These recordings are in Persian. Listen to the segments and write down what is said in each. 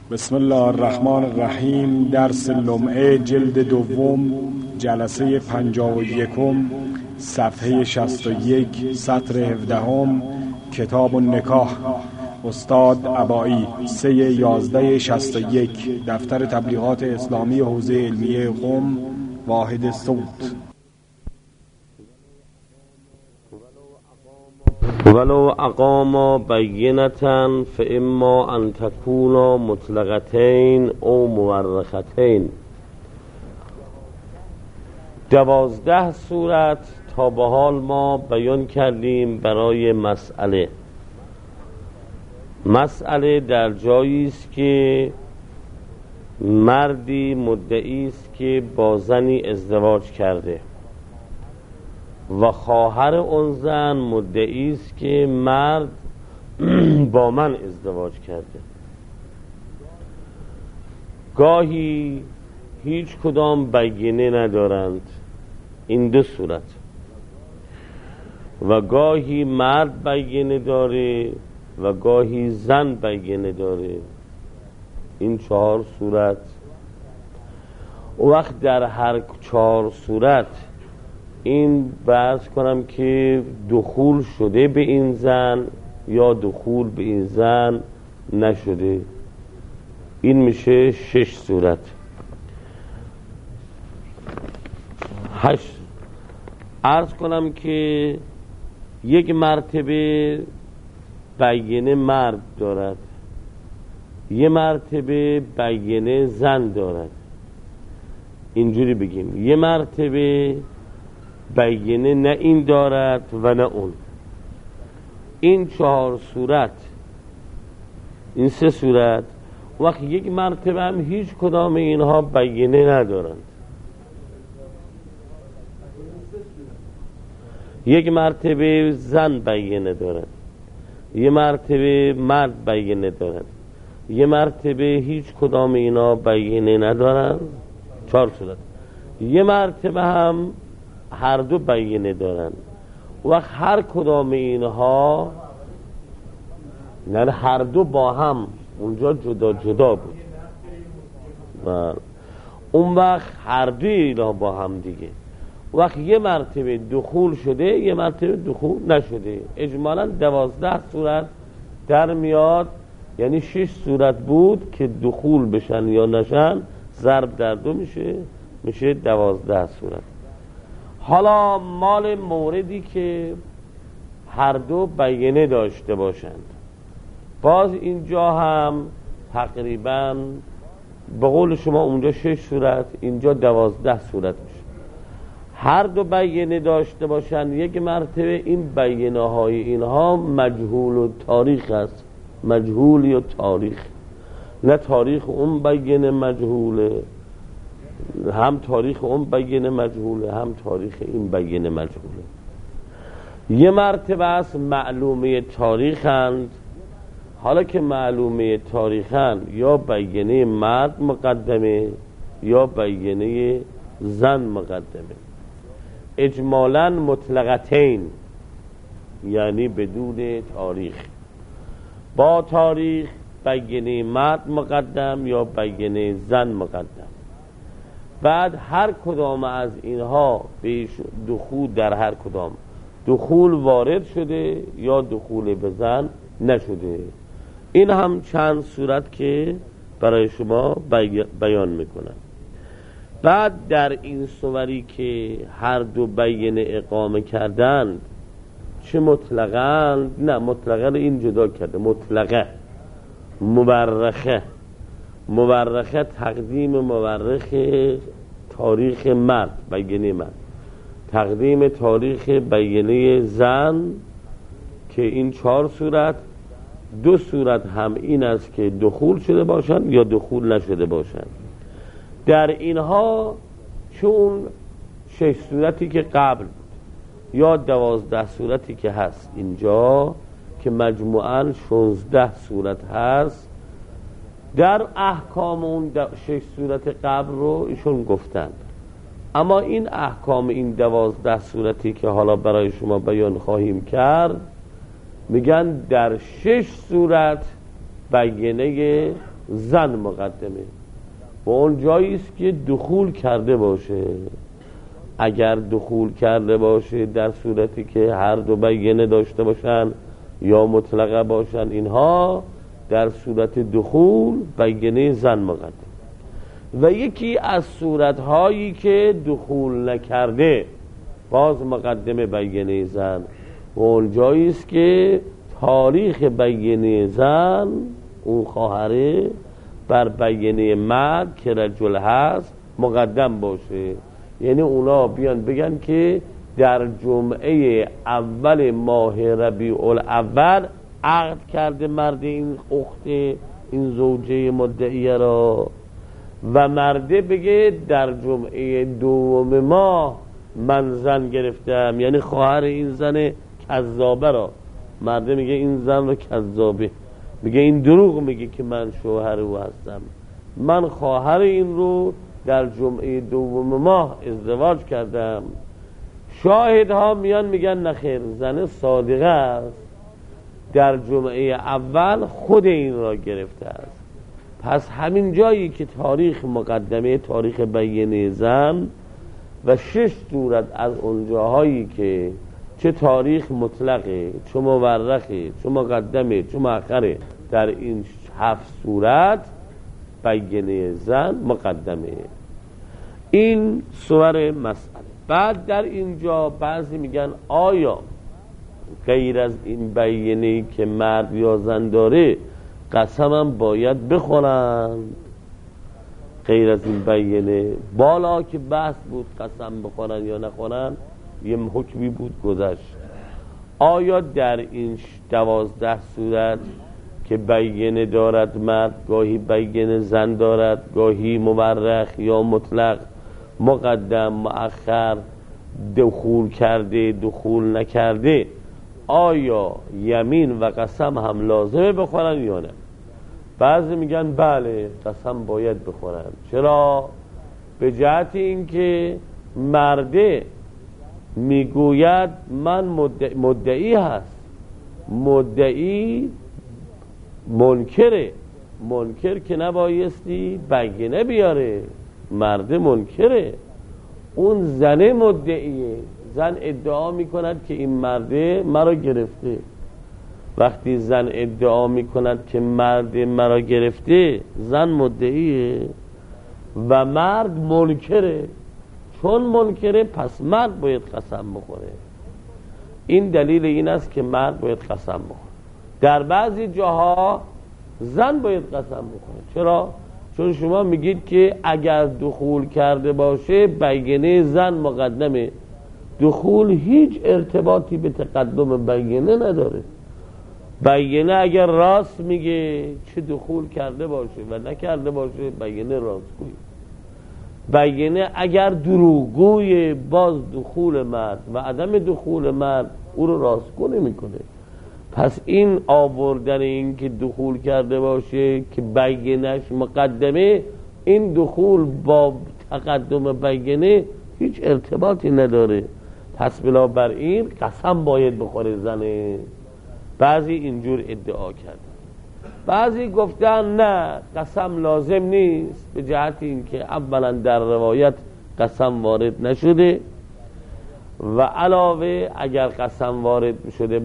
بسم الله الرحمن الرحیم. درس لمعه جلد دوم، جلسه 51، صفحه 61، سطر 17، کتاب النکاح، استاد عبایی، 3/11/61، دفتر تبلیغات اسلامی حوزه علمیه قم، واحد صوت. ولو اقاما بینة فاما ان تکونا مطلقتین او مورختین. 12 صورت تا به حال ما بیان کردیم برای مسئله در جایی است که مردی مدعی است که با زنی ازدواج کرده و خواهر اون زن مدعی است که مرد با من ازدواج کرده. گاهی هیچ کدام بینه ندارند، این دو صورت، و گاهی مرد بینه داره و گاهی زن بینه داره، این 4 صورت. وقت در هر 4 صورت این بحث کنم که دخول شده به این زن یا دخول به این زن نشده، این میشه 6 صورت. 8 عرض کنم که یک مرتبه بینه مرد دارد، یه مرتبه بینه زن دارد. اینجوری بگیم یه مرتبه بینه نه این دارد و نه اون. این 4 صورت، این 3 صورت، وقت یک مرتبه هم هیچ کدام اینها بینه ندارند. یک مرتبه زن بینه دارد، یه مرتبه مرد بینه دارد، یه مرتبه هیچ کدام اینا بینه ندارند. 4 صورت. یه مرتبه هم هر دو بینه دارن و هر کدام اینها، نه هر دو با هم، اونجا جدا جدا بود و اون وقت هر دو اینها با هم دیگه. وقت یه مرتبه دخول شده، یه مرتبه دخول نشده. اجمالا 12 صورت در میاد، یعنی 6 صورت بود که دخول بشن یا نشن، ضرب در 2 میشه 12 صورت. حالا مال موردی که هر دو بینه داشته باشند، باز اینجا هم تقریبا به قول شما اونجا 6 صورت، اینجا 12 صورت میشه. هر دو بینه داشته باشند، یک مرتبه این بینه های اینها مجهول و تاریخ است، مجهولی و تاریخ، نه تاریخ اون بینه مجهوله، هم تاریخ اون بینه مجهوله، هم تاریخ این بینه مجهوله. یه مرتبه است معلومه تاریخند. حالا که معلومه تاریخند، یا بینه مرد مقدمه یا بینه زن مقدمه. اجمالاً مطلقتین، یعنی بدون تاریخ. با تاریخ بینه مرد مقدم یا بینه زن مقدم. بعد هر کدام از اینها به دخول، در هر کدام دخول وارد شده یا دخول به زن نشده. این هم چند صورت که برای شما بیان میکنم. بعد در این صوری که هر دو بینه اقامه کردند، چه مطلقاً، نه مطلقاً این جدا کرده، مطلقه، مورخه تقدیم مورخ تاریخ مرد، بینه مرد، تقدیم تاریخ بینه زن، که این 4 صورت. 2 صورت هم این است که دخول شده باشند یا دخول نشده باشند. در اینها چون 6 صورتی که قبل بود یا 12 صورتی که هست اینجا که مجموعاً 16 صورت هست، در احکام اون 6 صورت قبل رو ایشون گفتند. اما این احکام این 12 صورتی که حالا برای شما بیان خواهیم کرد، میگن در 6 صورت بینه زن مقدمه و اون جایی است که دخول کرده باشه. اگر دخول کرده باشه در صورتی که هر دو بیینه داشته باشن یا مطلقه باشن، اینها در صورت دخول بیینه زن مقدم. و یکی از صورتهایی که دخول نکرده باز مقدمه بیینه زن و اون جایی است که تاریخ بیینه زن، اون خواهره، بر بیینه مرد که رجل هست مقدم باشه. یعنی اونا بیان بگن که در جمعه اول ماه ربیع الاول عقد کرده مرد این اخت این زوجه مدعیه را، و مرده بگه در جمعه دوم ماه من زن گرفتم، یعنی خواهر این زن کذابه را. مرده میگه این زن رو کذابه، میگه این دروغ میگه که من شوهر او هستم، من خواهر این رو در جمعه دوم ماه ازدواج کردم. شاهدها میان میگن نخیر، زن صادقه است، در جمعه اول خود این را گرفته است. پس همین جایی که تاریخ مقدمه تاریخ بیینه زن و 6 صورت از اونجاهایی که چه تاریخ مطلقه، چه مورخه، چه مقدمه، چه مؤخره، در این 7 صورت بیینه زن مقدمه. این صور مسئله. بعد در اینجا بعضی میگن آیا غیر از این بیینه‌ای که مرد یا زن داره قسم هم باید بخورند؟ غیر از این بیینه بالا که بحث بود قسم بخورن یا نخورن، یه حکمی بود گذشت. آیا در این 12 صورت که بیینه دارد مرد، گاهی بیینه زن دارد، گاهی مورخ یا مطلق، مقدم مؤخر، دخول کرده دخول نکرده، آیا یمین و قسم هم لازمه بخورن یا نه؟ بعضی میگن بله قسم باید بخورن. چرا؟ به جهت اینکه مرده میگوید من مدعی هست، مدعی منکره، منکر که نبایستی بیینه بیاره، مرده منکره، اون زن مدعیه، زن ادعا میکند که این مرده مرا گرفته. وقتی زن ادعا میکند که مرد مرا گرفته، زن مدعیه و مرد منکره. چون منکره پس مرد باید قسم بخوره. این دلیل این است که مرد باید قسم بخوره. در بعضی جاها زن باید قسم بخوره. چرا؟ چون شما میگید که اگر دخول کرده باشه بیینه زن مقدمه. دخول هیچ ارتباطی به تقدم بیینه نداره. بیینه اگر راست میگه چه دخول کرده باشه و نکرده باشه بیینه راستگوی. بیینه اگر دروغگوی باز دخول مرد و عدم دخول مرد او رو راستگو نمیکنه. پس این آوردن این که دخول کرده باشه که بیینه‌اش مقدمه، این دخول با تقدم بیینه هیچ ارتباطی نداره. پس بنابراین قسم باید بخوره زنه. بعضی اینجور ادعا کردن، بعضی گفتن نه قسم لازم نیست، به جهت این که اولا در روایت قسم وارد نشده و علاوه اگر قسم وارد شده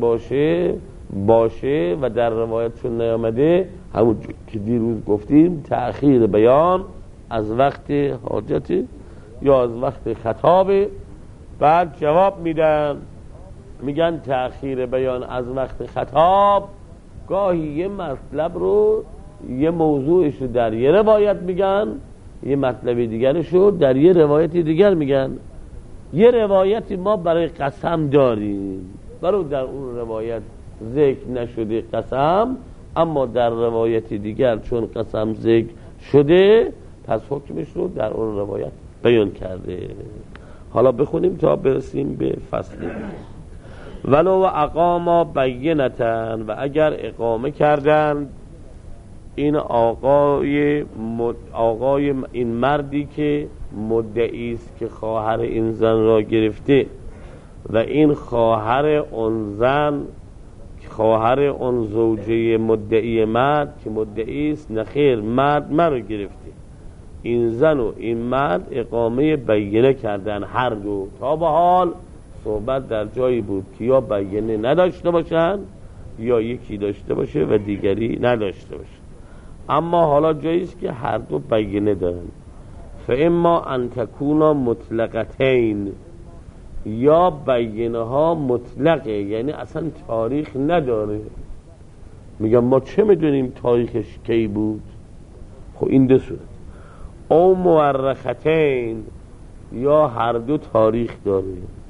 باشه و در روایت چون نیامده، همون که دیروز گفتیم تأخیر بیان از وقت حاجت یا از وقت خطابه. بعد جواب میدن میگن تأخیر بیان از وقت خطاب گاهی یه مطلب رو، یه موضوعش رو در یه روایت میگن، یه مطلب دیگرش رو در یه روایت دیگر میگن. یه روایتی ما برای قسم داریم، برای در اون روایت ذکر نشده قسم، اما در روایت دیگر چون قسم ذکر شده پس حکمش رو در اون روایت بیان کرده. حالا بخونیم تا برسیم به فصل. ولو اقاما بینتن، و اگر اقامه کردند این آقای این مردی که مدعی است که خواهر این زن را گرفته و این خواهر اون زن خواهر اون زوجه مدعی مرد که مدعی است نخیر مرد منو گرفته، این زن و این مرد اقامه بینه کردن هر دو. تا به حال صحبت در جایی بود که یا بینه نداشته باشن یا یکی داشته باشه و دیگری نداشته باشه، اما حالا جاییست که هر دو بینه دارن. فاما ان تکونا مطلقتین، یا بینه ها مطلقه یعنی اصلا تاریخ نداره. میگم ما چه میدونیم تاریخش کی بود؟ خب این دو صورت. او مورختین، یا هر دو تاریخ داره.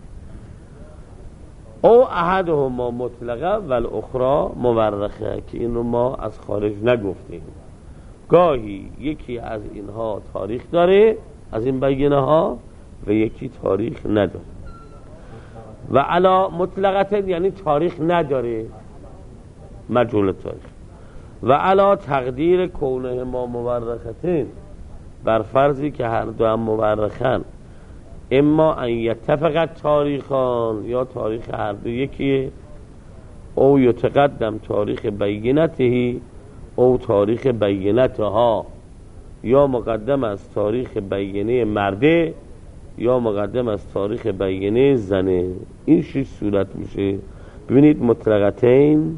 او احدهما مطلقه و الاخرى مورخه، که اینو ما از خارج نگفتیم. گاهی یکی از اینها تاریخ داره از این بینه ها و یکی تاریخ نداره. و علا مطلقه یعنی تاریخ نداره، مجهول تاریخ. و علا تقدیر کونه ما مورختین، بر فرضی که هر دو هم مورخن، اما ان یتفقت تاریخان، یا تاریخ هر دو یکیه، او یتقدم تاریخ بینته او تاریخ بینتها، یا مقدم از تاریخ بینه مرده یا مقدم از تاریخ بینه زنه. این 6 صورت میشه. ببینید مطلقتین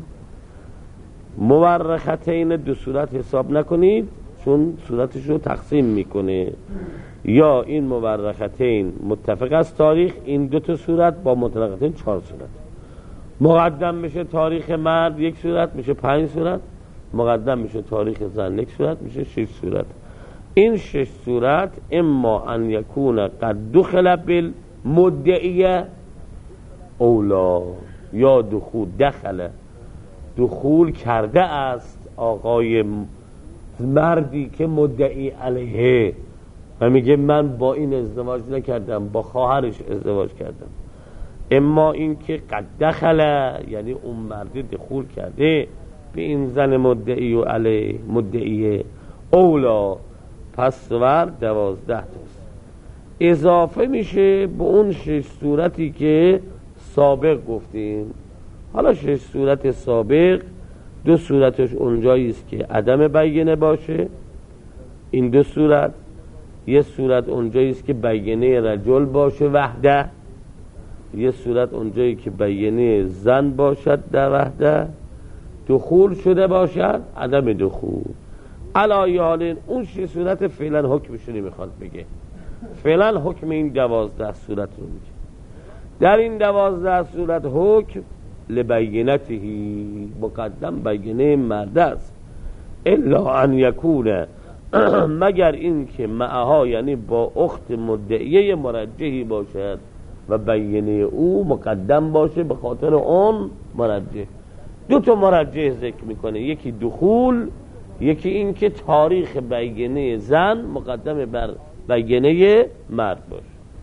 مورختین 2 صورت حساب نکنید چون صورتش رو تقسیم میکنه. یا این مورختین متفق از تاریخ، این 2 تا صورت با مطلقتین 4 صورت. مقدم میشه تاریخ مرد 1 صورت میشه 5 صورت، مقدم میشه تاریخ زن 1 صورت میشه 6 صورت. این 6 صورت اما ان یکون قد دخل بالمدعیه اولا، یا دخول کرده است آقای مردی که مدعی علیه و میگه من با این ازدواج نکردم، با خواهرش ازدواج کردم. اما این که قد دخل یعنی اون مردی دخول کرده به این زن مدعی و علیه مدعیه اولا، پس ور 12 تاست، اضافه میشه به اون 6 صورتی که سابق گفتیم. حالا 6 صورت سابق 2 صورتش اونجاییست که عدم بینه باشه، این 2 صورت. 1 صورت اونجاییست که بینه رجل باشه وحده، 1 صورت اونجایی که بینه زن باشد در وحده، دخول شده باشد عدم دخول. علایه حالین اون 6 صورت فعلا حکمشونی میخواد بگه. فعلا حکم این 12 صورت رو میگه. در این 12 صورت حکم لبینتهی، مقدم بینه مرد است. الا ان یکونه، مگر این که معها یعنی با اخت مدعیه مرجحی باشد و بینه او مقدم باشه به خاطر اون مرجح. 2 تا مرجح ذکر میکنه، یکی دخول، یکی این که تاریخ بینه زن مقدم بر بینه مرد باشه،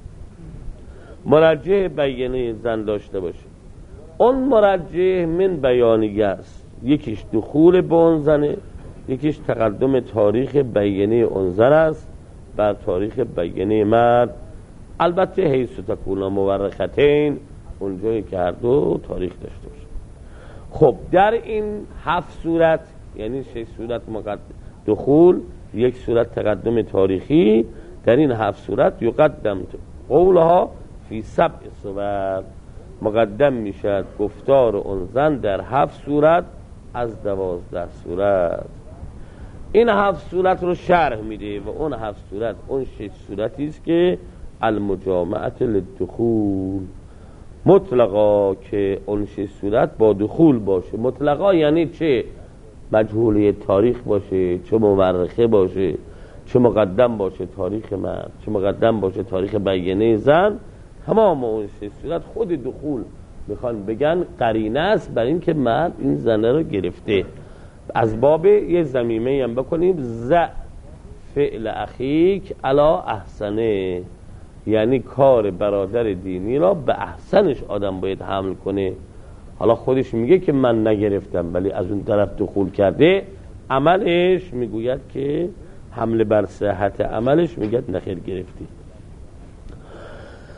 مرجح بینه زن داشته باشه. اون مرجح من بیانیه است، یکیش دخول به اون زنه، یکیش تقدم تاریخ بینه اون زن است بر تاریخ بینه مرد. البته حیث تکونا مورختین، اونجایی که هر دو تاریخ داشته باشه. خب در این 7 صورت یعنی 6 صورت دخول، 1 صورت تقدم تاریخی، در این 7 صورت یقدم قولها فی 7 صور، مقدم میشد گفتار اون زن در 7 صورت از 12 صورت. این 7 صورت رو شرح میده و اون 7 صورت اون 6 صورتی است که المجامعت للدخول مطلقا، که اون 6 صورت با دخول باشه. مطلقا یعنی چه مجهولی تاریخ باشه، چه مورخه باشه، چه مقدم باشه تاریخ مرد، چه مقدم باشه تاریخ بینه زن. تمام اون 6 صورت خود دخول میخوان بگن قرینه است بر این که مرد این زنه رو گرفته. از باب یه ضمیمه هم بکنیم، ز فعل اخیک علا احسنه، یعنی کار برادر دینی را به احسنش آدم باید حمل کنه. حالا خودش میگه که من نگرفتم ولی از اون طرف دخول کرده، عملش میگوید که حمله بر صحت عملش میگه نخیر گرفتی.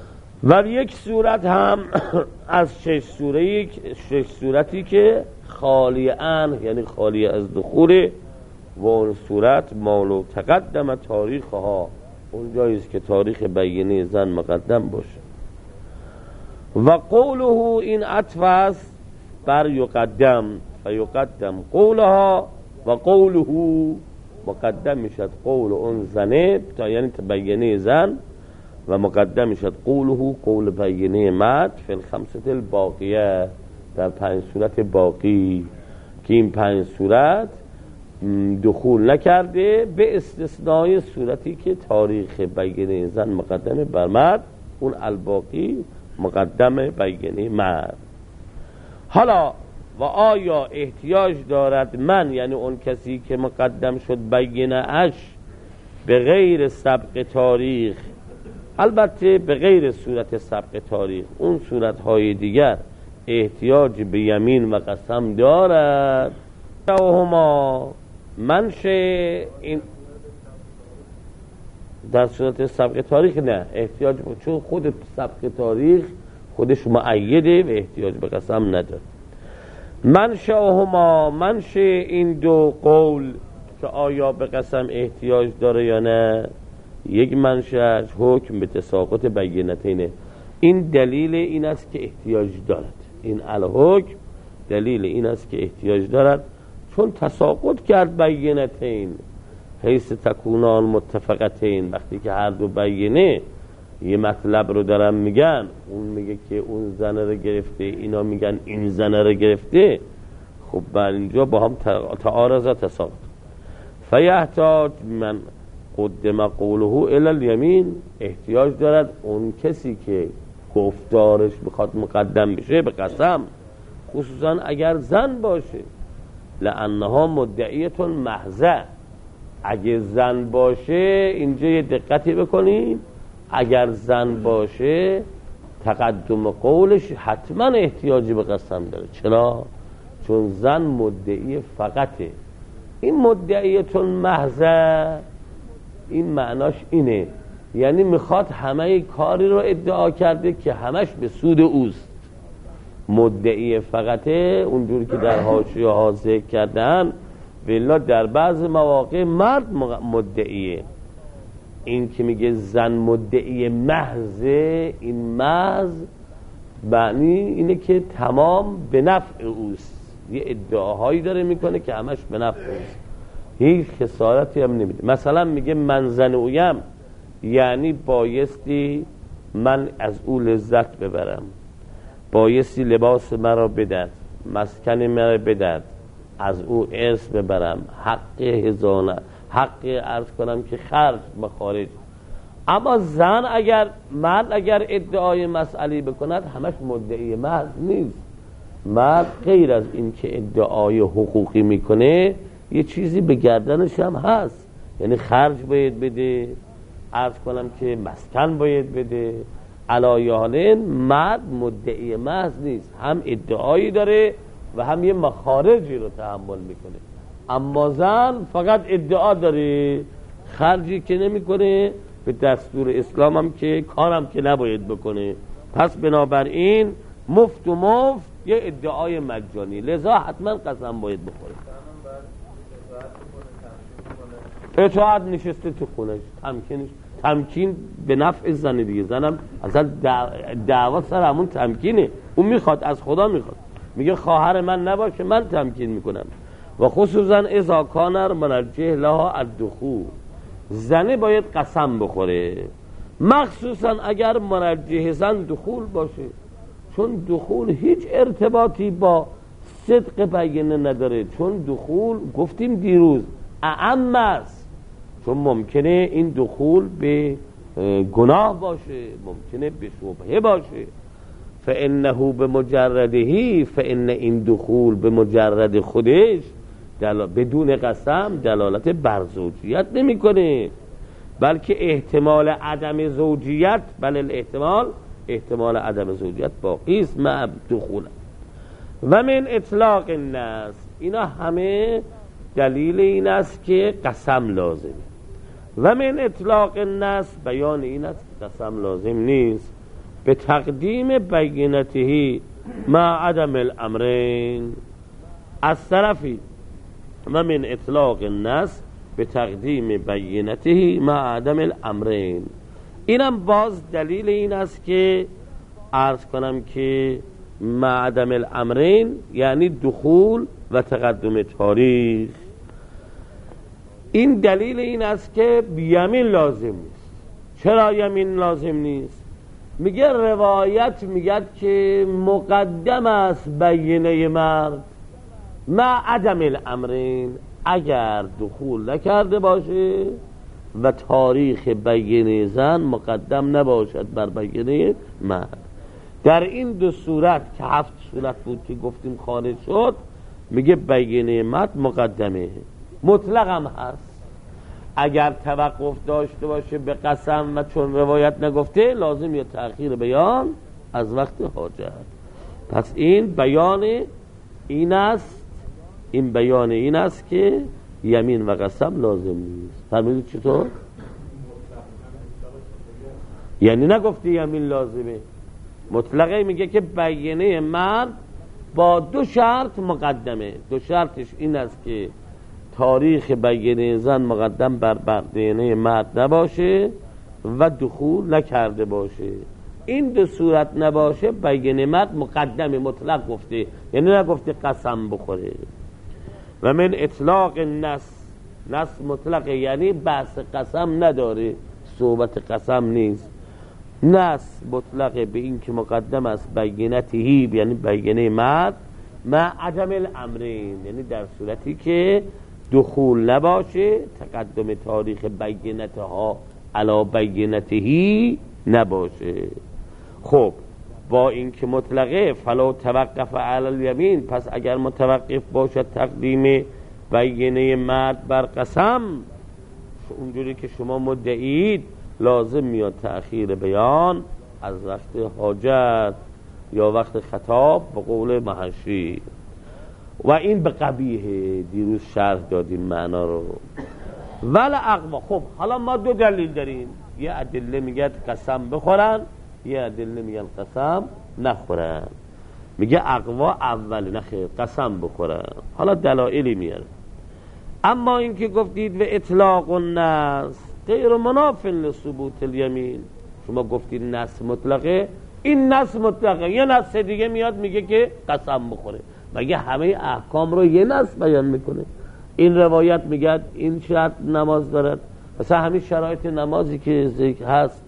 و یک صورت هم از شش صورتی که خالی ان یعنی خالی از دخول و اون صورت مالو تقدم تاریخها، اون جاییست که تاریخ بیینه زن مقدم باشه. و قوله این عطف است بر یقدم و یقدم قولها و قوله مقدم میشد قول اون زنه تا یعنی بیینه زن و مقدم میشد قوله قول بیینه مرد فی الخمسه الباقیه در 5 صورت باقی که این 5 صورت دخول نکرده به استثنای صورتی که تاریخ بیینه زن مقدم بر مرد، اون الباقی مقدم بیینه مرد. حالا و آیا احتیاج دارد من یعنی اون کسی که مقدم شد بیینه اش به غیر سبق تاریخ، البته به غیر صورت سبق تاریخ، اون صورتهای دیگر احتیاج به یمین و قسم دارد؟ هما منشه این در صورت سبق تاریخ نه احتیاج به، چون خود سبق تاریخ خودش مؤیده و احتیاج به قسم نداره. منشه این دو قول که آیا به قسم احتیاج داره یا نه، یک منشأش حکم به تساقط بیینتینه، این دلیل این است که احتیاج دارد، این الحکم دلیل این است که احتیاج دارد، چون تساقط کرد بیینتین حیث تکونان متفقتین، وقتی که هر دو بیینه یه مطلب رو دارن میگن، اون میگه که اون زنه رو گرفته، اینا میگن این زنه رو گرفته، خب بر اینجا با هم تعارض تساقط. فیحتاج من قدم قوله الی الیمین، احتیاج دارد اون کسی که گفتارش بخواد مقدم بشه به قسم، خصوصا اگر زن باشه، لانها مدعیتون محضه، اگه زن باشه اینجا یه دقتی بکنید، اگر زن باشه تقدم قولش حتما احتیاجی به قسم داره. چرا؟ چون زن مدعی فقطه. این مدعیتون محضه این معناش اینه، یعنی میخواد همه کاری رو ادعا کرده که همش به سود اوست. مدعی فقطه اونجوری که در حاشیه ها ذکر کردن، ولی در بعض مواقع مرد مدعیه. این که میگه زن مدعی محضه، این محض معنی اینه که تمام به نفع اوست، یه ادعاهایی داره میکنه که همش به نفع اوست، هیچ خسارتی هم نمیده. مثلا میگه من زن اویم، یعنی بایستی من از او لذت ببرم، بایستی لباس مرا بدد، مسکن مرا بدد، از او ارث ببرم، حق هزانه، حق عرض کنم که خرج مخارج. اما زن اگر مرد اگر ادعای مسئله بکند همش مدعی محض نیست. مرد غیر از این که ادعای حقوقی میکنه یه چیزی به گردنش هم هست، یعنی خرج باید بده، عرض کنم که مسکن باید بده. علایه مرد مدعی محض نیست، هم ادعایی داره و هم یه مخارجی رو تحمل میکنه. اما زن فقط ادعا داره، خرجی که نمیکنه، به دستور اسلام هم که کارم که نباید بکنه. پس بنابراین مفت و مفت یه ادعای مجانی، لذا حتما قسم باید بخوره. اطاعت نشسته تو خونش، تمکین به نفع زن دیگه. زنم اصلا دعوا سر همون تمکینه، اون میخواد، از خدا میخواد، میگه خواهر من نباشه من تمکین میکنم. و خصوصا اذا کان منجه لها الدخول، زنه باید قسم بخوره، مخصوصا اگر منجه زن دخول باشه، چون دخول هیچ ارتباطی با صدق بیینه نداره. چون دخول گفتیم دیروز اعم است، چون ممکنه این دخول به گناه باشه، ممکنه به شبهه باشه. فانه بمجردهی، فان این دخول به مجرد خودش بدون قسم دلالت بر زوجیت نمیکنه، بلکه احتمال عدم زوجیت، بل احتمال عدم زوجیت باقی است مع دخول. و من اطلاق النص، اینا همه دلیل این است که قسم لازمه. و من اطلاق النص، بیان این است که قسم لازم نیست. به تقدیم بینته مع عدم الامرین، از طرفی و من اطلاق النص به تقدیم بینته مع عدم الامرین. اینم باز دلیل این است که عرض کنم که مع عدم الامرین یعنی دخول و تقدم تاریخ. این دلیل این است که یمین لازم نیست. چرا یمین لازم نیست؟ میگه روایت میگه که مقدم است بینه مرد مع عدم الامرین، اگر دخول نکرده باشه و تاریخ بینه زن مقدم نباشد بر بینه مرد. در این دو صورت که 7 صورت بود که گفتیم خارج شد، میگه بینه مرد مقدمه. مطلق هم هست، اگر توقف داشته باشه به قسم و چون روایت نگفته لازم یا تأخیر بیان از وقت حاجت. پس این بیان این است، این بیان این است که یمین و قسم لازم نیست. فهمیدید چطور؟ یعنی نگفته یمین لازمه، مطلقه میگه که بینه مرد با 2 شرط مقدمه. 2 شرطش این است که تاریخ بینه زن مقدم بر بینه مرد نباشه و دخول نکرده باشه. این 2 صورت نباشه بینه مرد مقدمه، مطلق گفته، یعنی نگفته قسم بخوره. و من اطلاق نص مطلقه، یعنی بحث قسم نداره، صحبت قسم نیست. نص مطلقه به این که مقدم است بینتهی، یعنی بینه مرد، مع عدم الامرین، یعنی در صورتی که دخول نباشه، تقدم تاریخ بینتها علی بینتهی نباشه. خب با این که مطلقه فلا توقف علی الیمین، پس اگر متوقف باشد تقدیم بینه مرد بر قسم، اونجوری که شما مدعید، لازم میاد تأخیر بیان از وقت حاجت یا وقت خطاب به قول محشی. و این به قبیحه، دیروز شرح دادیم معنا رو. ولی اقوا، خب حالا ما 2 دلیل داریم، یه ادله میگه قسم بخورن، یه ادله میگن قسم نخورن. میگه اقوا اول، نخیر قسم بخورن. حالا دلایلی میاره. اما این که گفتید و اطلاق النص غیر مناف لثبوت الیمین، شما گفتید نص مطلقه، این نص مطلقه، یه نص دیگه میاد میگه که قسم بخوره. مگه همه احکام رو یه نص بیان میکنه؟ این روایت میگه این شرط نماز دارد، مثلا همین شرایط نمازی که ذکر هست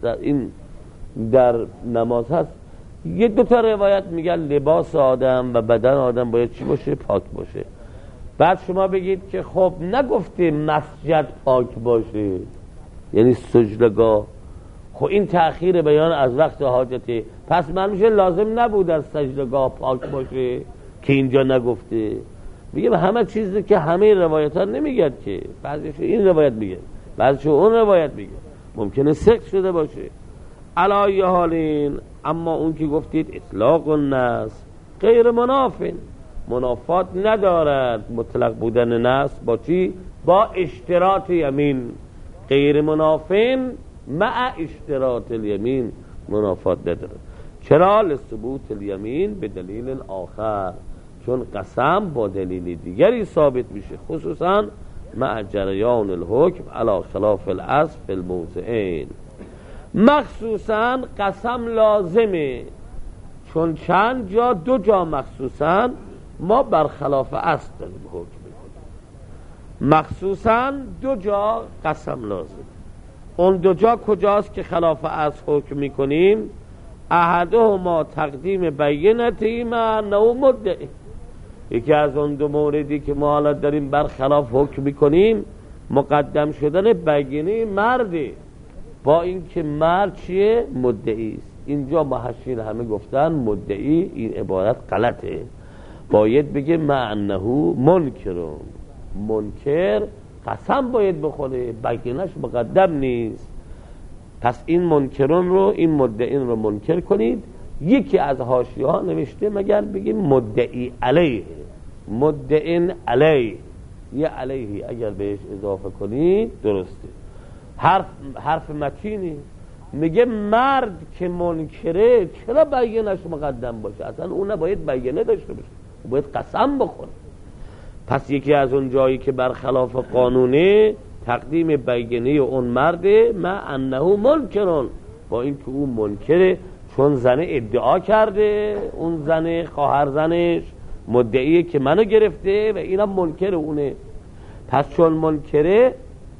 در نماز هست، 1-2 تا روایت میگه لباس آدم و بدن آدم باید چی باشه؟ پاک باشه. بعد شما بگید که خب نگفته مسجد پاک باشه، یعنی سجدگاه. خب این تأخیر بیان از وقت حاجته، پس منوشه لازم نبود در سجدگاه پاک باشه که اینجا نگفته. میگه همه چیزی که همه روایت ها نمیگه، که بعضیش این روایت میگه، بعضیش اون روایت میگه، ممکنه سقط شده باشه. علای حالین، اما اون که گفتید اطلاق النص غیر منافین، منافات ندارد مطلق بودن نص با چی؟ با اشتراط یمین. غیر منافین مع اشتراط الیمین، منافات ندارد. چرا؟ لثبوت الیمین به دلیل آخر، چون قسم با دلیل دیگری ثابت میشه، خصوصا مع جریان الحکم علی خلاف الاصل فی الموضعین. مخصوصا قسم لازمه، چون چند جا 2 جا مخصوصا ما برخلاف اصل داریم حکم میکنیم. مخصوصا 2 جا قسم لازم. اون 2 جا کجاست که خلاف اصل حکم میکنیم؟ احدهما تقدیم بینته مع انه مدعی. یکی از اون 2 موردی که ما حالا داریم برخلاف حکم میکنیم، مقدم شدن بینه مرده، با اینکه مرد چیه؟ مدعی است. اینجا محشین همه گفتن مدعی، این عبارت غلطه، باید بگه مع انه منکرون. منکر قسم باید بخوره، بینش مقدم نیست. پس این منکرون رو، این مدعین رو منکر کنید. یکی از حاشیه ها نوشته مگر بگیم مدعی علیه، مدعین علیه، یه علیه اگر بهش اضافه کنید درسته. حرف متینی، میگه مرد که منکره چرا بیانش مقدم باشه؟ اصلا اون نباید بیانه داشته باشه، باید قسم بخوره. پس یکی از اون جایی که برخلاف قانونه تقدیم بیانه اون مرده ما انه منکرون، با اینکه اون منکره، چون زنه ادعا کرده، اون زنه خواهر زنش مدعیه که منو گرفته و اینم منکر اونه. پس چون منکره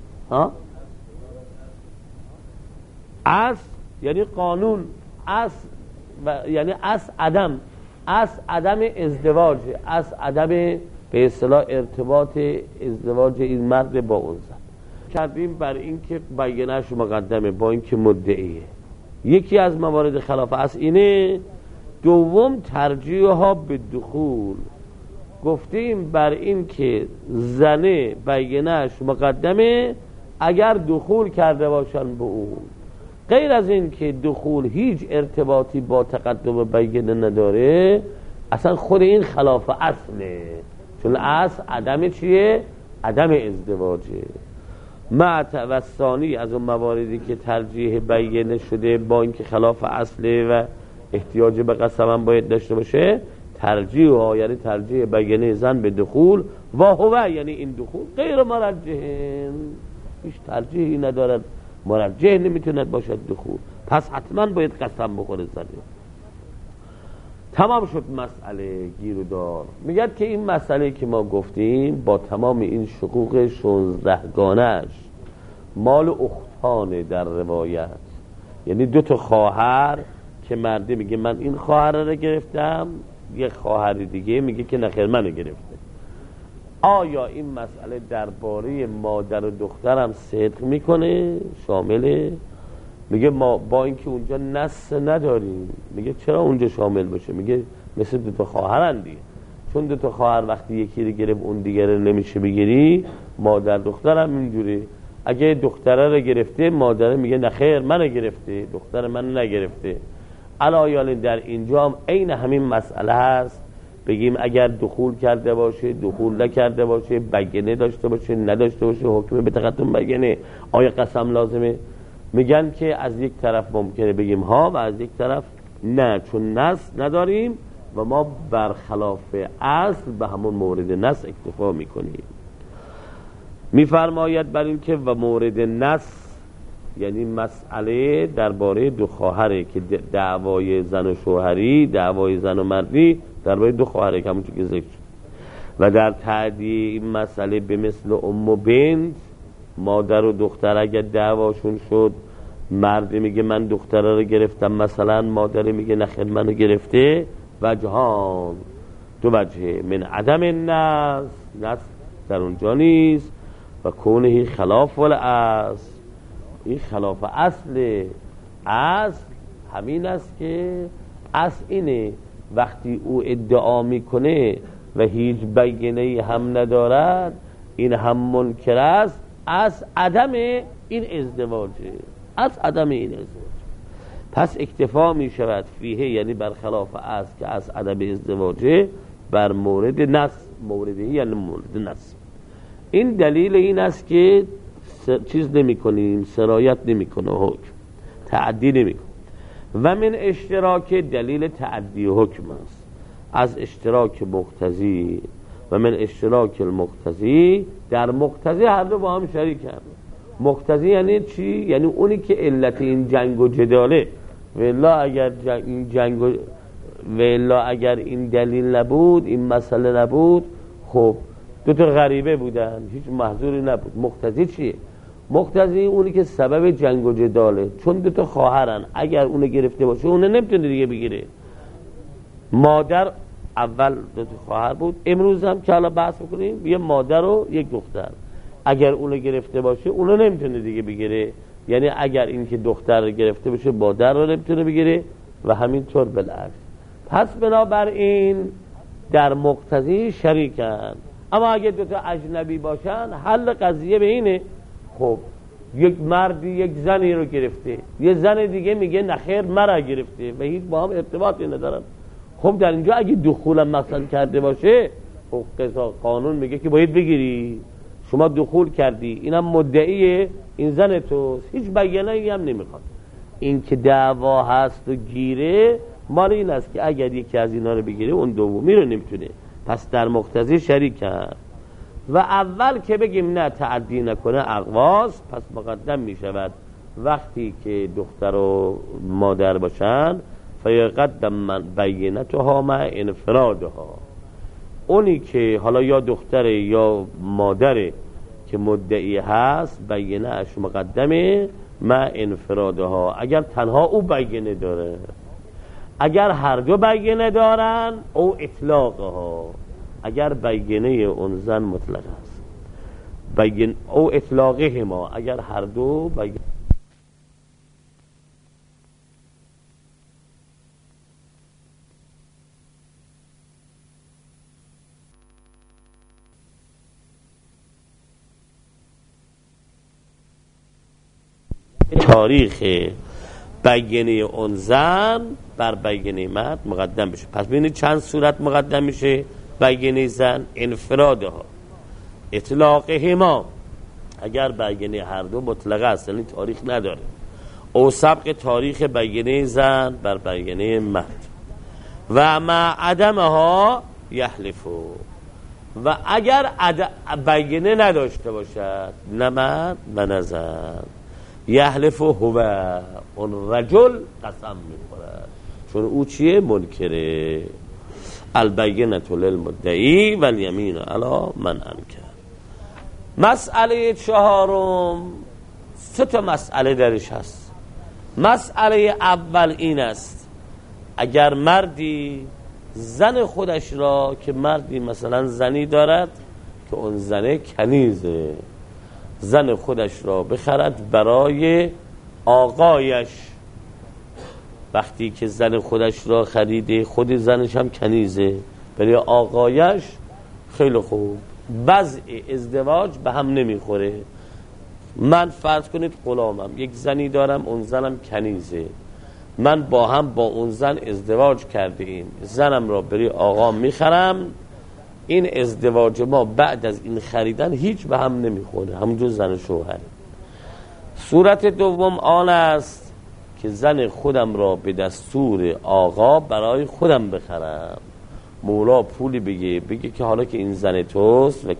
از یعنی قانون از یعنی از عدم ازدواج، از عدم به اصطلاح ارتباط ازدواج این مرد با اون زن کردیم بر این که بیانش مقدمه، با این که مدعیه. یکی از موارد خلاف اصل اینه. دوم ترجیح ها به دخول، گفتیم بر این که زنه بیانش مقدمه اگر دخول کرده باشن به اون، غیر از این که دخول هیچ ارتباطی با تقدم بیانه نداره، اصلا خود این خلاف اصله، چون اصل عدم چیه؟ عدم ازدواجه. مع توسانی از اون مواردی که ترجیح بیانه شده با اینکه خلاف اصله و احتیاج به قسم هم باید داشته باشه، ترجیح ها یعنی ترجیح بیانه زن به دخول و هو یعنی این دخول غیر مرجح، هیچ ترجیحی ندارد، مرجح نمیتوند باشد دخول، پس حتما باید قسم بخوره زنه. تمام شد مسئله گیر و دار. میگه که این مسئله که ما گفتیم با تمام این شقوق 16 گانش مال اختانه در روایت، یعنی 2 تا خواهر که مرده میگه من این خواهر رو گرفتم، یه خواهر دیگه میگه که نخیر منو گرفته. آیا این مسئله درباره مادر و دخترم صدق میکنه؟ شامله؟ میگه ما با اینکه اونجا نص نداریم. میگه چرا اونجا شامل باشه؟ میگه مثل 2 تا خواهرن دیگه، چون 2 تا خواهر وقتی یکی رو گرفت اون دیگه رو نمیشه بگیری، مادر دخترم اینجوری. اگه دختره رو گرفته مادر میگه نخیر منو گرفته، دختر منو نگرفته. علایال در اینجا هم عین همین مسئله هست. بگیم اگر دخول کرده باشه، دخول نکرده باشه، بیانه داشته باشه، نداشته باشه، حکم به تقدم بیانه، آیا قسم لازمه؟ میگن که از یک طرف ممکنه بگیم ها و از یک طرف نه، چون نص نداریم و ما برخلاف اصل به همون مورد نص اکتفا میکنیم. میفرماید بر این که و مورد نص یعنی مسئله درباره 2 خواهره که دعوای زن و شوهری، دعوای زن و مردی درباره 2 خواهره که همونطور که ذکر شد. و در تعدیه این مسئله به مثل ام و بنت، مادر و دختر اگر دعواشون شد، مرد میگه من دختره رو گرفتم مثلا، مادر میگه نخیر منو گرفته، وجهان 2 وجه من عدم نص در اونجا نیست و کونه خلاف الاصل، این خلاف اصل همین است که اصل اینه وقتی او ادعا میکنه و هیچ بیانه‌ای هم ندارد، این هم منکر است از عدم این ازدواجه، از عدم این ازدواج. پس اکتفا می شود فیه یعنی برخلاف اصل که از عدم ازدواجه بر مورد نص، موردی یعنی مورد نص. این دلیل این است که چیز نمی کنیم، سرایت نمی کنه، حکم تعدی نمی کنه. و من اشتراک دلیل تعدی حکم است، از اشتراک مقتضی و من اشتراک المقتضی، در مقتضی هر دو با هم شریک هم. مقتضی یعنی چی؟ یعنی اونی که علت این جنگ و جداله، والا اگر این دلیل نبود، این مسئله نبود، خب 2 تا غریبه بودن، هیچ محظوری نبود. مقتضی چیه؟ مقتضی اونی که سبب جنگ و جداله، چون 2 تا خواهرن، اگر اونو گرفته باشه اونو نمیتونه دیگه بگیره. مادر اول 2 تا خواهر بود، امروز هم که حالا بحث بکنیم یه مادر و یک دختر، اگر اونو گرفته باشه اونو نمیتونه دیگه بگیره. یعنی اگر این که دختر رو گرفته باشه مادر رو نمیتونه بگیره و همینطور بالعکس. پس بنابراین در مقتضی شریکن. اما اگه 2 تا اجنبی باشن حل قضیه به اینه، خب یک مردی یک زنی رو گرفته، یه زن دیگه میگه نخیر مرا گرفته و هیچ با هم ارتباطی ندارن، خب در اینجا اگه دخولم مثلا کرده باشه، خب قانون میگه که باید بگیری، شما دخول کردی، اینم مدعیه، این زن توست، هیچ بیانه‌ای هم نمیخواد. این که دعوا هست و گیره مال این است که اگر یکی از اینا رو بگیره اون دومی رو نمیتونه، پس در مقتضی شریک هست. و اول که بگیم نه تعدی نکنه اقواس، پس مقدم می شود وقتی که دختر و مادر باشن فیقدم من بینتها مع انفرادها، اونی که حالا یا دختره یا مادره که مدعی هست بینه اش مقدمه مع انفرادها، اگر تنها او بینه داره. اگر هر دو بینه دارن او اطلاقها، اگر بینه اون زن مطلق است او اطلاقهما، اگر هر دو بینه. تاریخ بینه اون زن بر بینه مرد مقدم بشه. پس ببینید چند صورت مقدم میشه بینه زن: انفرادها، اطلاقهما اگر بینه هر دو مطلق است یعنی تاریخ نداره، او سبق تاریخ بینه زن بر بینه مرد، و مع عدمها یحلفو، و اگر بینه نداشته باشد نه مرد و نه زن، یحلفو هو، اون رجل قسم میخورد، چون او چیه؟ منکره. البینة للمدعی و الیمین علی من انکر. مسئله چهارم، سه تا مسئله درش هست. مسئله اول این است اگر مردی زن خودش را، که مردی مثلا زنی دارد که اون زنه کنیزه، زن خودش را بخرد برای آقایش، وقتی که زن خودش را خریده خود زنش هم کنیزه برای آقایش، خیلی خوب، وضع ازدواج به هم نمیخوره. من فرض کنید غلامم، یک زنی دارم، اون زنم کنیزه، من با اون زن ازدواج کرده ایم، زنم را برای آقام میخرم، این ازدواج ما بعد از این خریدن هیچ به هم نمیخوره، همونجور زن شوهر. صورت دوم آن است که زن خودم را به دستور آقا برای خودم بخرم، مولا پولی بگه که حالا که این زن توست و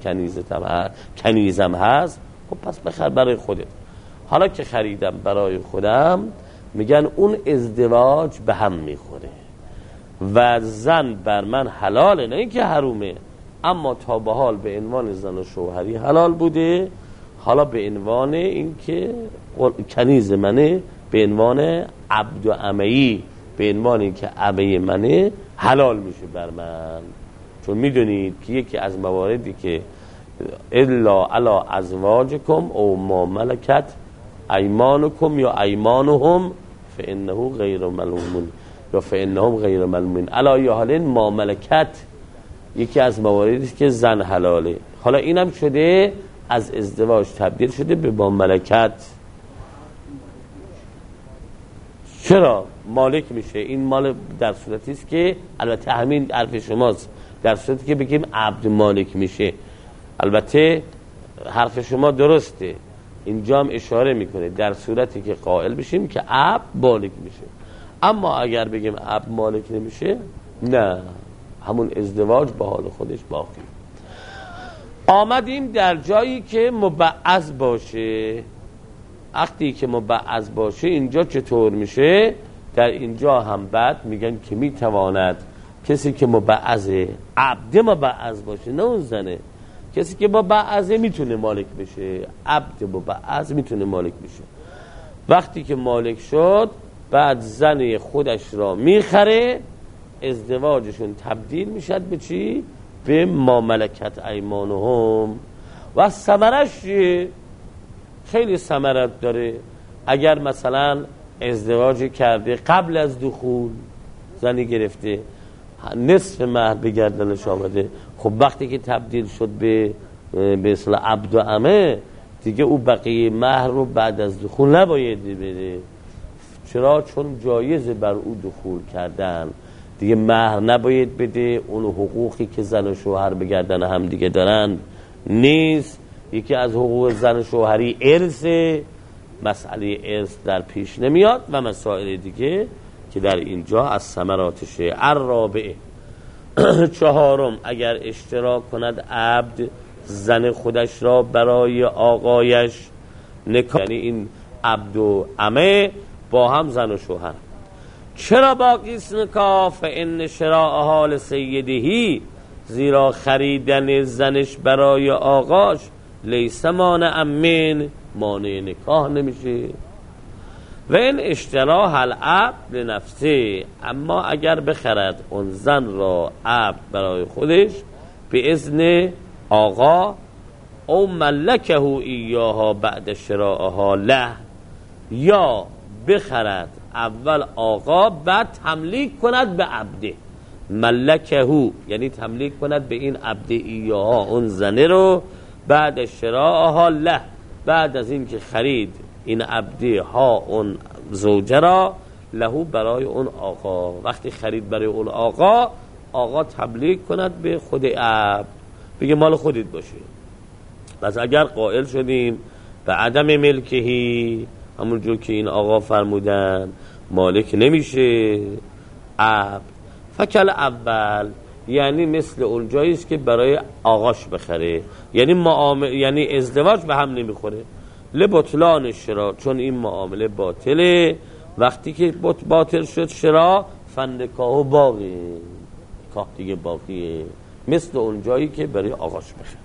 کنیزم هست، خب پس بخر برای خودت. حالا که خریدم برای خودم، میگن اون ازدواج به هم میخوره و زن بر من حلاله، نه اینکه حرومه، اما تا به حال به عنوان زن و شوهری حلال بوده، حالا به عنوان این که کنیز منه، به عنوان عبد و عمه‌ای، به عنوان این که عمه منه حلال میشه بر من. چون میدونید که یکی از مواردی که الا علی ازواجکم او ما ملکت ایمانکم یا ایمانهم فانه غیر ملومون یا فانهم غیر ملومون، علی یا حالین ما ملکت یکی از مواردی که زن حلاله. حالا اینم شده از ازدواج تبدیل شده به با ملکت. چرا مالک میشه؟ این مال در صورتی است که، البته همین حرف شماست، در صورتی که بگیم عبد مالک میشه. البته حرف شما درسته، اینجا هم اشاره میکنه در صورتی که قائل بشیم که عبد مالک میشه. اما اگر بگیم عبد مالک نمیشه، نه، همون ازدواج با حال خودش باقی. آمدیم در جایی که مبعض باشه. وقتی که مبعض باشه اینجا چطور میشه؟ در اینجا هم بعد میگن که میتواند کسی که مبعضه، عبد مبعض باشه، نه اون زنه، کسی که مبعضه میتونه مالک بشه، عبد مبعض میتونه مالک بشه. وقتی که مالک شد بعد زن خودش را میخره، ازدواجشون تبدیل میشد به چی؟ به ما ملکت ایمانهم. و ثمرش خیلی ثمرت داره. اگر مثلا ازدواج کرده قبل از دخول، زنی گرفته نصف مهر به گردنش آمده، خب وقتی که تبدیل شد به اصطلاح عبد و عمه، دیگه او بقیه مهر رو بعد از دخول نباید بده. چرا؟ چون جایزه بر او دخول کردن، دیگه مهر نباید بده. اون حقوقی که زن و شوهر به گردن هم دیگه دارن نیست. یکی از حقوق زن و شوهری ارثه، مسئله ارث در پیش نمیاد و مسائل دیگه که در اینجا از ثمراتشه. الرابعه چهارم، اگر اشتراک کند عبد زن خودش را برای آقایش نکاح، یعنی این عبد و عمه با هم زن و شوهر، چرا باقی است نکاح؟ فان شراء حال سیدهی، زیرا خریدن زنش برای آقاش لیس مانع من، مانع نکاح نمیشه. و این اشتراح العبد لنفسه، اما اگر بخرد اون زن را عبد برای خودش به اذن آقا، او ملکه ایاها بعد شراءها له، یا بخرد اول آقا بعد تملیک کند به عبده، ملکه یعنی تملیک کند به این عبد ایاها اون زنه رو بعد شراءها له، بعد از این که خرید این عبده ها اون زوجه را لهو برای اون آقا، وقتی خرید برای اون آقا تملیک کند به خود عبد، بگه مال خودت باشه. پس اگر قائل شدیم به عدم ملکهی، همونجور که این آقا فرمودن مالک نمیشه عبد، فکل اول، یعنی مثل اون جایی است که برای آقاش بخره، یعنی ازدواج به هم نمیخوره. لبطلان شرا، چون این معامله باطله، وقتی که باطل شد شرا فنکاهو باقی، نکاح دیگه باقیه، مثل اون جایی که برای آقاش بخره.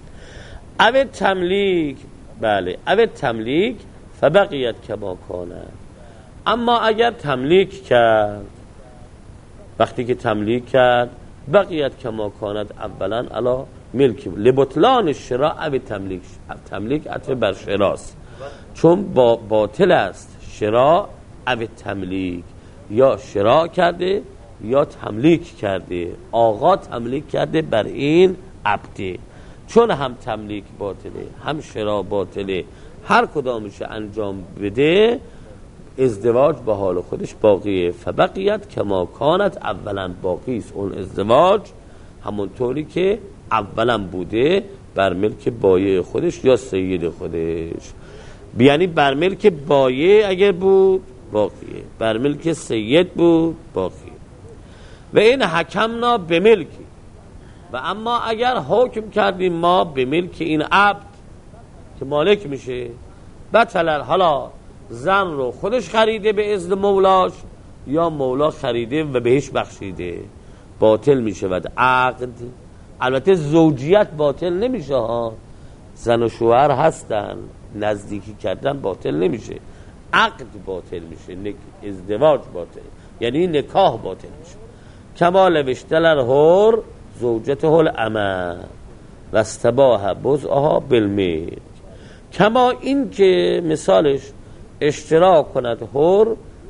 او تملیک، بله او تملیک فبقیت کما کانت، اما اگر تملیک کرد، وقتی که تملیک کرد بقیت کما کانت اولا علا ملک، لبطلان شرا او تملیک، تملیک عطف بر شراست، چون باطل است شرا او تملیک، یا شرا کرده یا تملیک کرده، آقا تملیک کرده بر این عبده، چون هم تملیک باطله هم شرا باطله، هر کدامش انجام بده ازدواج به حال خودش باقیه. فبقیت کما کانت، اولا باقی است اون ازدواج همونطوری که اولا بوده، بر ملک بایع خودش یا سید خودش، یعنی بر ملک بایع اگر بود باقیه، بر ملک سید بود باقیه. و این حکمنا به ملکی، و اما اگر حکم کردیم ما به ملک این عبد که مالک میشه، بطلل، حالا زن رو خودش خریده به اذن مولاش یا مولا خریده و بهش بخشیده، باطل میشه و عقد. البته زوجیت باطل نمیشه ها، زن و شوهر هستن، نزدیکی کردن باطل نمیشه، عقد باطل میشه، ازدواج باطل، یعنی نکاح باطل میشه. کمال وشتلر هور زوجته الامه و استباح بزعها بالملک، کما این که مثالش اشتراک کند هور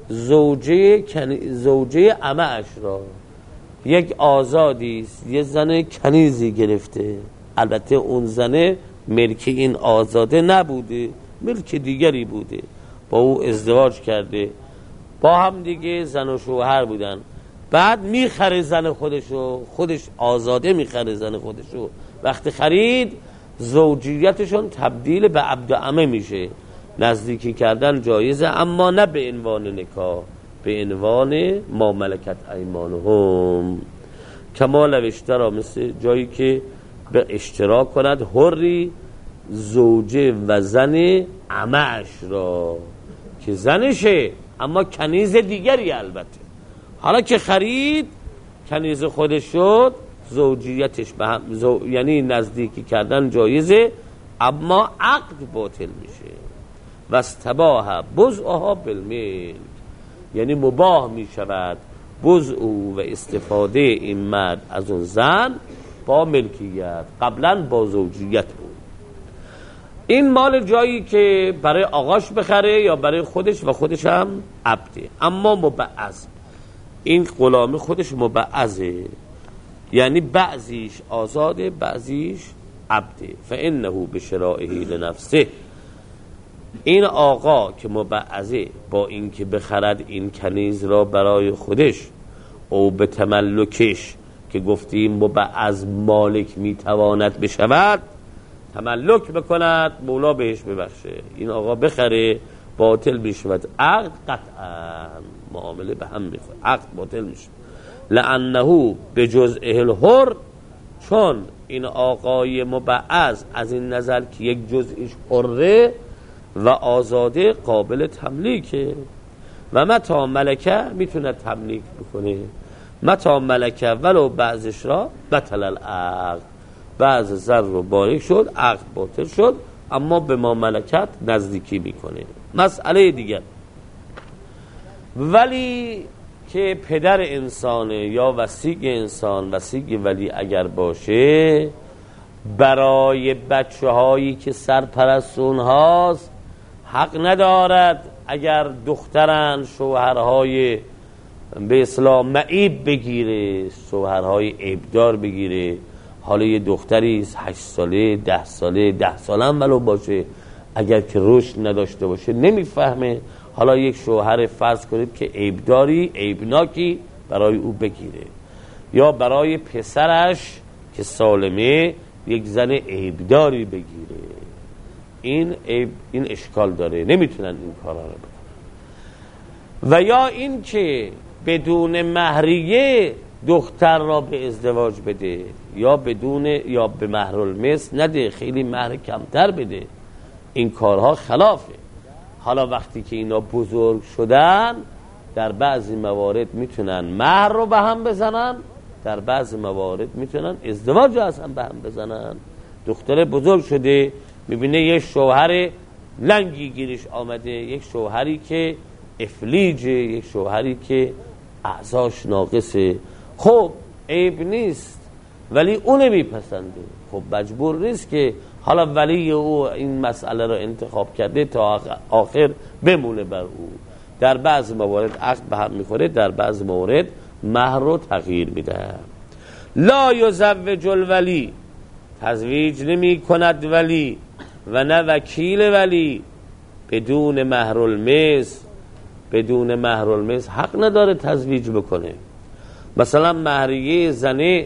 زوجه امه اش را، یک آزادی است، یه زن کنیزی گرفته، البته اون زنه ملک این آزاده نبوده، ملک دیگری بوده، با او ازدواج کرده، با هم دیگه زن و شوهر بودن، بعد میخره زن خودشو، خودش آزاده میخره زن خودشو، وقتی خرید زوجیتشون تبدیل به عبد و عمه میشه، نزدیکی کردن جایزه اما نه به عنوان نکاح، به عنوان ما ملکت ایمانهم. کمال اشترا، مثل جایی که به اشتراک کند حری زوجه و زن عمه‌اش را که زنشه اما کنیز دیگری، البته حالا که خرید کنیز خودش شد، زوجیتش به هم یعنی نزدیکی کردن جایزه اما عقد باطل میشه. و استباح بزعها بالملک، یعنی مباح می شود بزع و استفاده این مرد از اون زن با ملکیت، قبلا با زوجیت بود. این مال جایی که برای آقاش بخره یا برای خودش و خودش هم عبده، اما مبعض، این غلام خودش مبعضه، یعنی بعضیش آزاده بعضیش عبده. فانه بشرائه لنفسه، این آقا که مبعضه با این که بخرد این کنیز را برای خودش، او به تملکش که گفتیم مبعض مالک میتواند بشود، تملک بکند مولا بهش ببخشه، این آقا بخره باطل میشود عقد، قطعا معامله به هم میخوره، عقد باطل میشه. لانه به جزءه الحر، چون این آقای مبعض از این نظر که یک جزئیش حره و آزاده قابل تملیکه و متا ملکه میتونه تملیک بکنه، متا ملکه ولو بعضش را بطل العقد، بعض زر رو باریک شد عقد باطل شد، اما به ما ملکت نزدیکی میکنه. مسئله دیگر، ولی که پدر انسانه یا وصی انسان، وصی ولی اگر باشه، برای بچه هایی که سرپرست اونهاست حق ندارد اگر دخترن شوهرهای به اصطلاح معیب بگیره، شوهرهای عیبدار بگیره. حالا یه دختری 8 ساله 10 ساله 10 ساله هم ولو باشه، اگر که رشد نداشته باشه نمیفهمه، حالا یک شوهر فرض کنید که عیبداری عیبناکی برای او بگیره، یا برای پسرش که سالمه یک زن عیبداری بگیره، این اشکال داره، نمیتونن این کارا رو بکنن. و یا این که بدون مهریه دختر را به ازدواج بده، یا بدون یا به مهر المثل نده، خیلی مهر کمتر بده، این کارها خلافه. حالا وقتی که اینا بزرگ شدن در بعضی موارد میتونن مهر رو به هم بزنن، در بعضی موارد میتونن ازدواج رو اصلا به هم بزنن. دختر بزرگ شده میبینه یه شوهر لنگی گیرش آمده، یک شوهری که افلیجه، یک شوهری که اعضاش ناقصه، خب عیب نیست ولی اون میپسنده، خب مجبور نیست که حالا ولی او این مسئله رو انتخاب کرده تا آخر بمونه بر او. در بعض موارد عقد به هم میخوره، در بعض موارد مهر رو تغییر میده. لا یزوج الولی، تزویج نمی کند ولی و نه وکیل ولی بدون مهر المثل، بدون مهر المثل حق نداره تزویج بکنه. مثلا مهریه زنه،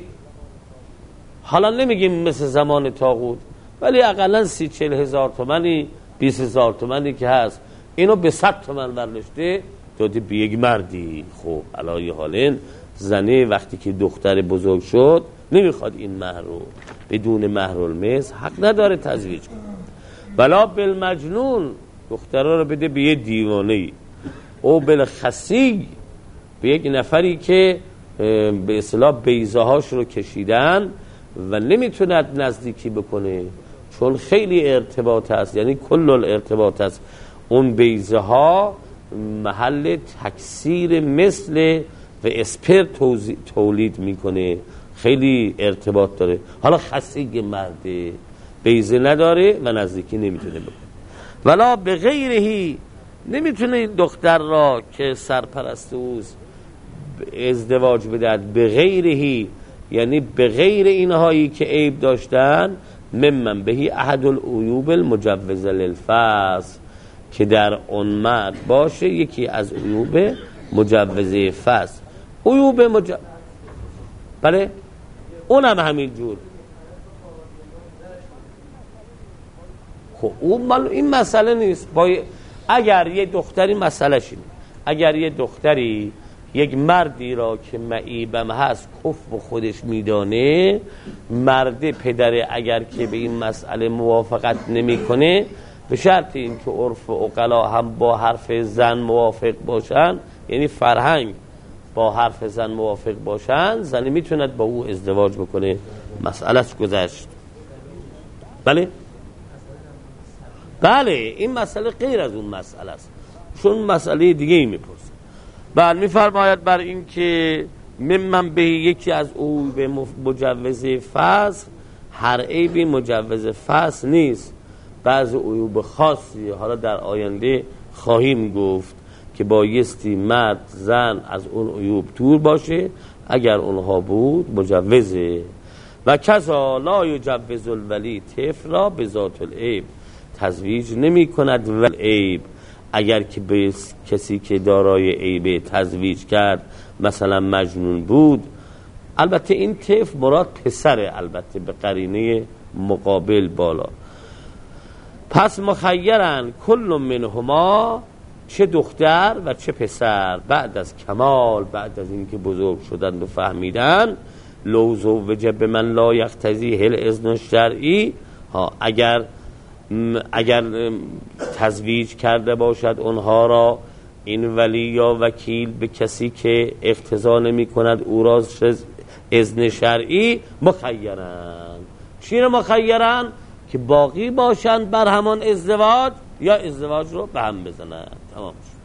حالا نمیگیم مثل زمان طاغوت، ولی اقلا 30-40 هزار تومانی 20 هزار تومانی که هست، اینو به 100 تومن ورنشته دادی به یک مردی. خب علای حالین زنه وقتی که دختر بزرگ شد نمیخواد این مهر رو، بدون مهر المثل حق نداره تزویج کنه. بلا بالمجنون، دخترها رو بده به یه دیوانه‌ای، او بالخسی، به یک نفری که به اصطلاح بیضه هاش رو کشیدن و نمیتوند نزدیکی بکنه، چون خیلی ارتباط هست، یعنی کل الارتباط هست. اون بیضه ها محل تکثیر مثل و اسپر تولید میکنه، خیلی ارتباط داره. حالا خسی مرده بیضه نداره و نزدیکی نمیتونه بکنه. ولا به غیرهی، نمیتونه این دختر را که سرپرست اوست ازدواج بدهد. به غیرهی یعنی به غیر اینهایی که عیب داشتن، ممن بهی احد العیوب المجوز للفسخ، که در اون مرد باشه یکی از عیوب مجوزه فسخ. عیوب بله اونم همین جور. خب اون این مسئله نیست. اگر یه دختری مسئله شینه، اگر یه دختری یک مردی را که معیبم هست کف و خودش میدانه، مرد پدره اگر که به این مسئله موافقت نمیکنه، به شرط این که عرف و عقلا هم با حرف زن موافق باشن، یعنی فرهنگ با حرف زن موافق باشن، زنی میتوند با او ازدواج بکنه. مسئلهش گذشت. بله بله این مسئله غیر از اون مسئله است، چون مسئله دیگه ای میپرسه. بله میفرماید بر این که ممن به یکی از عیوب مجوز فسخ، هر عیبی مجوز فسخ نیست، بعض عیوب خاصی حالا در آینده خواهیم گفت که بایستی مرد زن از اون عیوب دور باشه، اگر اونها بود مجوزه. و کذا لا یجوز الولی طفل را به ذات العیب، تزویج نمی کند ولی عیب، اگر که به کسی که دارای عیب تزویج کرد مثلا مجنون بود، البته این طفل مراد پسره، البته به قرینه مقابل بالا. پس مخیرن کل منهما، چه دختر و چه پسر، بعد از کمال، بعد از اینکه بزرگ شدند و فهمیدن، لو زوج به من لا یقتضیه الاذن الشرعی، اگر تزویج کرده باشد اونها را این ولی یا وکیل به کسی که اقتضا نمی کند او را اذن شرعی، مخیرن. چی رو مخیرن؟ که باقی باشند بر همان ازدواج یا ازدواج رو به هم بزنند. تمام شد.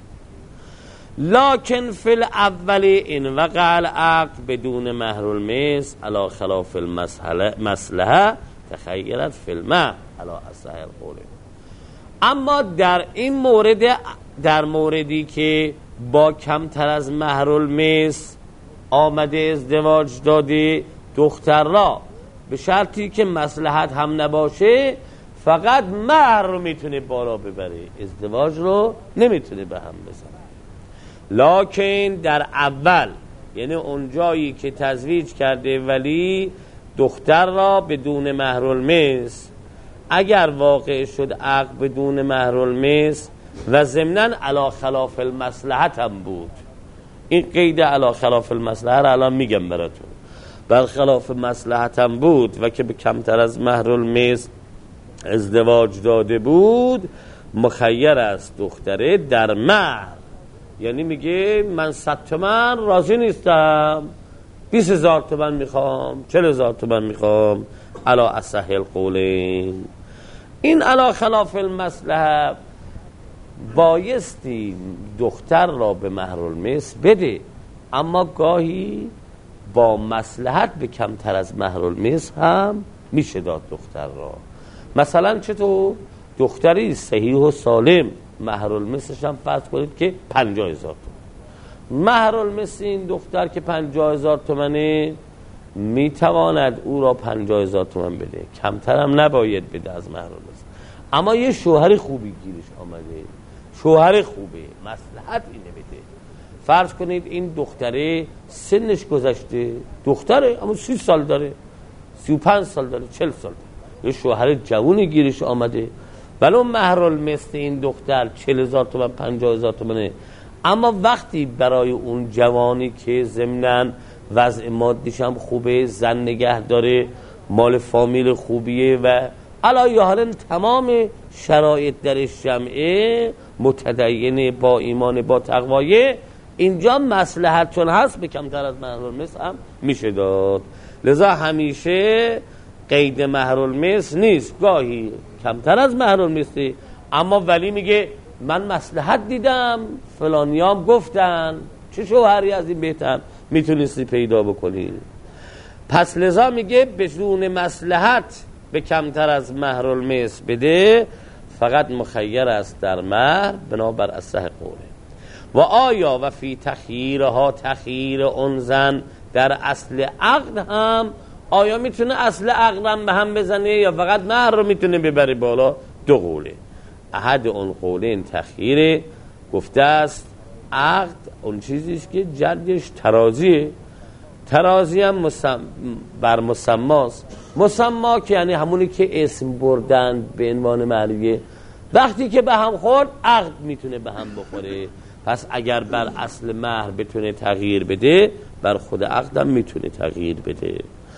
لکن فی الاول این وقع العقد بدون مهر المثل علی خلاف المصلحه تخیرت فی المهر علی اصح القول. اما در این مورد، در موردی که با کمتر از مهر المثل آمده ازدواج داده دختر را، به شرطی که مصلحت هم نباشه، فقط مهر رو میتونه بالا ببره، ازدواج رو نمیتونه به هم بزنه. لکن در اول، یعنی اون جایی که تزویج کرده ولی دختر را بدون مهر المثل، اگر واقع شد عقد بدون مهر المثل و ضمناً علی خلاف المصلحت هم بود، این قید علی خلاف المصلحت را الان میگم براتون، بر خلاف مصلحت هم بود و که به کمتر از مهر المثل ازدواج داده بود، مخیر است دختره در مهر. یعنی میگه من 100 تومن راضی نیستم، 20,000 تومن میخوام، 40,000 تومن میخوام، علی اصح القولین. این علی خلاف المصلحه بایستی دختر را به مهر المثل بده، اما گاهی با مصلحت به کمتر از مهر المثل هم میشه داد دختر را. مثلا چطور؟ دختری صحیح و سالم، مهر المثلش هم فرض کنید که 50,000 تومان. مهر المثل این دختر که 50,000 تومنه، میتواند او را 50,000 تومان بده، کمتر هم نباید بده از مهر المثل. اما یه شوهر خوبی گیرش آمده، شوهر خوبه، مصلحت اینه بده. فرض کنید این دختره سنش گذشته، دختره اما 30 سال داره، 35 سال داره، 40 سال داره، یه شوهر جوونی گیرش آمده، ولو مهر المثل این دختر 40,000 تومان 50,000 تومانه، اما وقتی برای اون جوانی که ضمناً وضع مادیش هم خوبه، زن نگه داره، مال فامیل خوبیه و علی حال تمام شرایط درش جمعه، متدین، با ایمان، با تقوای، اینجا مصلحت چون هست به کمتر از مهر المثل هم میشه داد. لذا همیشه قید مهر المثل نیست، گاهی کمتر از مهر المثل، اما ولی میگه من مصلحت دیدم، فلانیام گفتن، چه شوهری از این بهتر میتونستی پیدا بکنی. پس لذا میگه بدون مصلحت به کمتر از مهر المثل بده، فقط مخیر است در مهر بنابر اصح قوله. و آیا و فی تخییرها، تخییر اون زن در اصل عقد هم، آیا میتونه اصل عقد هم به هم بزنه یا فقط مهر رو میتونه ببره بالا؟ دو قوله. احد اون قولین تخییره، گفته است عقد اون چیزیش که جدش ترازیه، ترازی هم بر مسماست. مسما که یعنی همونی که اسم بردن به عنوان معنیه، وقتی که به هم خورد عقد میتونه به هم بخوره. پس اگر بر اصل مهر بتونه تغییر بده، بر خود عقد هم میتونه تغییر بده.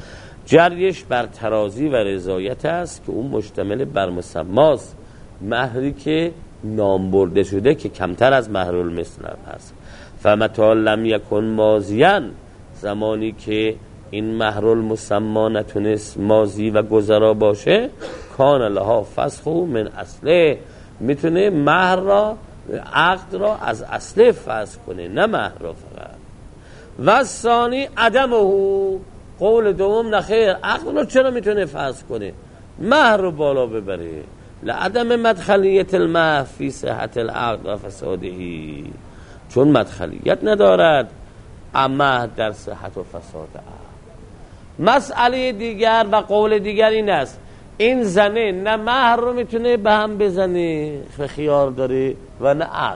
جریش بر ترازی و رضایت است که اون مشتمل بر مسماست، مهری که نام برده شده که کمتر از مهر المثل هست. فمتا لم یکن ماضیان، زمانی که این مهر المسما نتونست ماضی و گذرا باشه، کان لها فسخ من اصله، میتونه مهر را، عقد را از اصله فسخ کنه، نه مهر را فقط. و ثانی عدمه، قول دوم نخیر، عقد را چرا میتونه فسخ کنه؟ مهر رو بالا ببره. لعدم مدخلیت المهر فی صحت العقد و فسادهی، چون مدخلیت ندارد مهر در صحت و فساد عقد. مسئله دیگر و قول دیگر این است، این زنه نه مهر رو میتونه به هم بزنه، خیار داره، و نه عقد،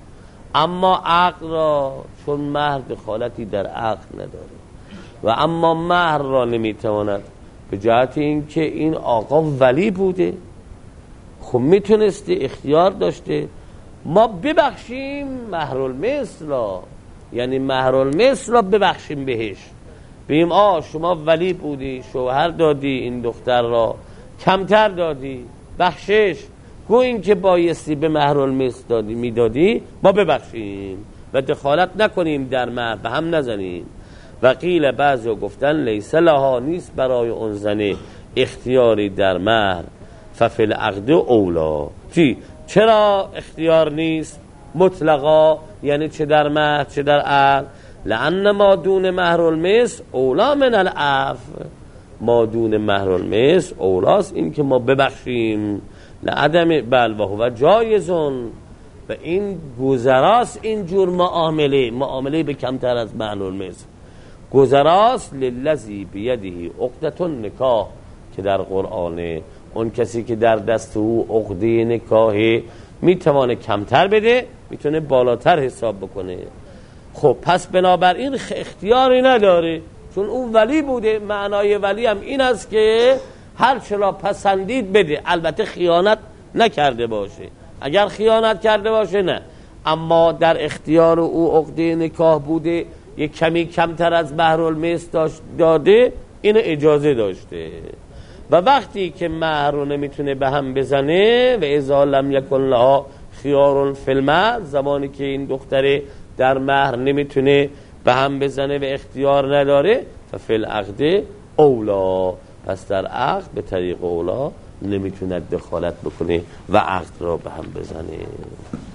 اما عقد را چون مهر دخالتی در عقد نداره و اما مهر را نمیتواند به جهت اینکه این آقا ولی بوده، خب میتونسته، اختیار داشته ما ببخشیم مهرالمثل را، یعنی مهرالمثل را ببخشیم بهش، بگیم شما ولی بودی، شوهر دادی این دختر را، کمتر دادی، بخشش، گو این که بایستی به مهرالمثل دادی میدادی، ما ببخشیم و دخالت نکنیم در مهر، به هم نزنیم. و قیل بعضی گفتن لیس لها، نیست برای اون زنه اختیاری در مهر، ففی العقد اولا. چرا اختیار نیست مطلقا؟ یعنی چه در مهر چه در عقد؟ لأن ما دون مهرالمثل اولا من العفو، ما دون مهرالمثل اولاست این که ما ببخشیم، لعدم بل و هو جایزون، و این گذراست این جور معامله به کمتر از مهرالمثل گذراست. للذی بیده عقدة النکاح، که در قرآن اون کسی که در دست او عقده نکاحه میتونه کمتر بده، میتونه بالاتر حساب بکنه. خب پس بنابراین اختیاری نداره، چون اون ولی بوده. معنای ولی هم این است که هر چرا پسندید بده، البته خیانت نکرده باشه. اگر خیانت کرده باشه نه، اما در اختیار او عقده نکاح بوده، یک کمی کمتر از مهرالمثل داده، این اجازه داشته. و وقتی که مهر رو نمیتونه به هم بزنه، و اذا لم یکن لها خیار فی المهر، زمانی که این دختره در مهر نمیتونه به هم بزنه و اختیار نداره، ففی العقد اولا، پس در عقد به طریق اولا نمیتونه دخالت بکنه و عقد را به هم بزنه.